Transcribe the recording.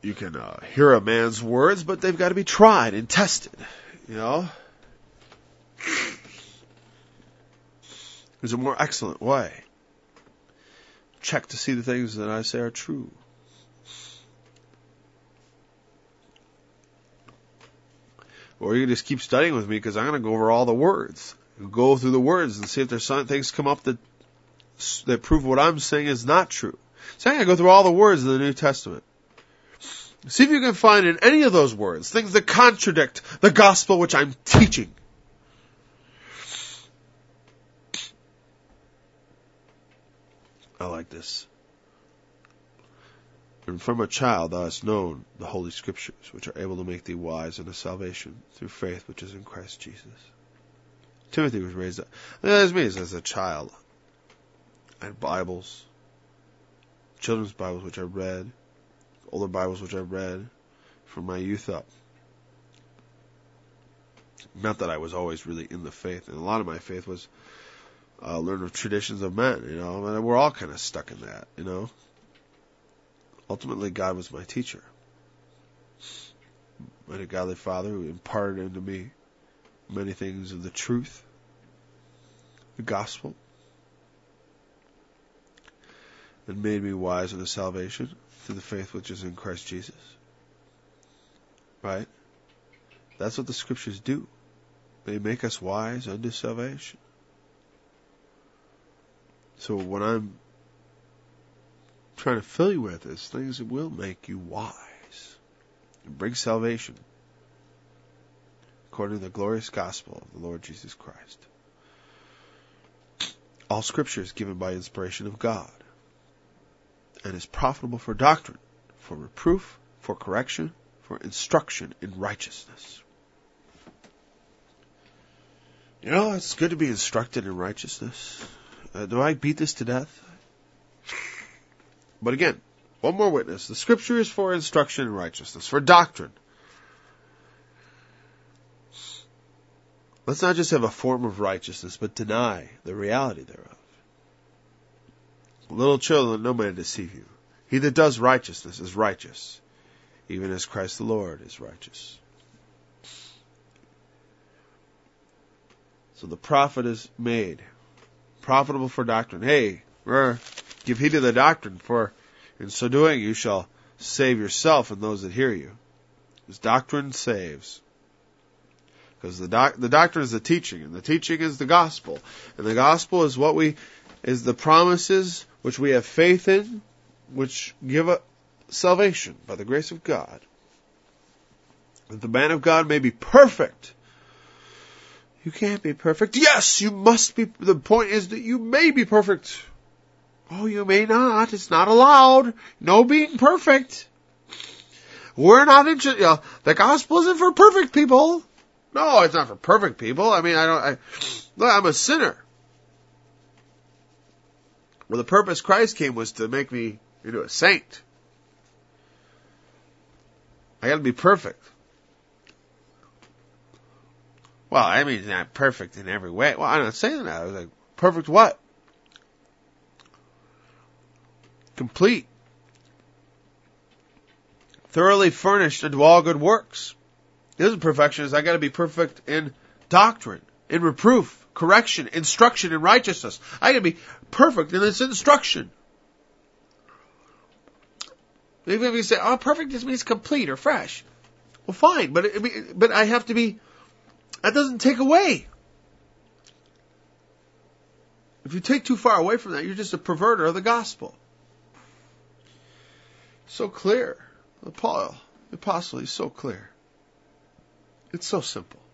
You can hear a man's words, but they've got to be tried and tested. You know? There's a more excellent way. Check to see the things that I say are true. Or you can just keep studying with me because I'm going to go over all the words. Go through the words and see if there's some things come up that prove what I'm saying is not true. So I'm going to go through all the words of the New Testament. See if you can find in any of those words things that contradict the gospel which I'm teaching. I like this. And from a child thou hast known the Holy Scriptures, which are able to make thee wise unto salvation through faith which is in Christ Jesus. Timothy was raised up. That's me as a child. I had Bibles, children's Bibles which I read, older Bibles which I read from my youth up. Not that I was always really in the faith, and a lot of my faith was learned of traditions of men, and we're all kind of stuck in that, Ultimately, God was my teacher. I had a godly father who imparted into me many things of the truth, the gospel, and made me wise unto salvation through the faith which is in Christ Jesus. Right? That's what the Scriptures do. They make us wise unto salvation. So what I'm trying to fill you with is things that will make you wise and bring salvation according to the glorious gospel of the Lord Jesus Christ. All Scripture is given by inspiration of God and is profitable for doctrine, for reproof, for correction, for instruction in righteousness. It's good to be instructed in righteousness. Do I beat this to death? But again, one more witness. The Scripture is for instruction in righteousness, for doctrine. Let's not just have a form of righteousness, but deny the reality thereof. Little children, no man deceive you. He that does righteousness is righteous, even as Christ the Lord is righteous. So the prophet is made profitable for doctrine. Hey, give heed to the doctrine, for in so doing you shall save yourself and those that hear you. Because doctrine saves. Because the doctrine is the teaching, and the teaching is the gospel. And the gospel is the promises which we have faith in, which give salvation by the grace of God. That the man of God may be perfect. You can't be perfect. Yes, you must be. The point is that you may be perfect. Oh, you may not. It's not allowed. No being perfect. We're not interested. The gospel isn't for perfect people. No, it's not for perfect people. I mean, I'm a sinner. Well, the purpose Christ came was to make me into a saint. I got to be perfect. Well, I mean, not perfect in every way. Well, I'm not saying that. I was like, perfect what? Complete. Thoroughly furnished unto all good works. This is perfection. I got to be perfect in doctrine, in reproof, correction, instruction in righteousness. I got to be perfect in this instruction. Even if you say, perfect just means complete or fresh. Well, fine, but I have to be. That doesn't take away. If you take too far away from that, you're just a perverter of the gospel. So clear. Paul, the apostle, he's so clear. It's so simple.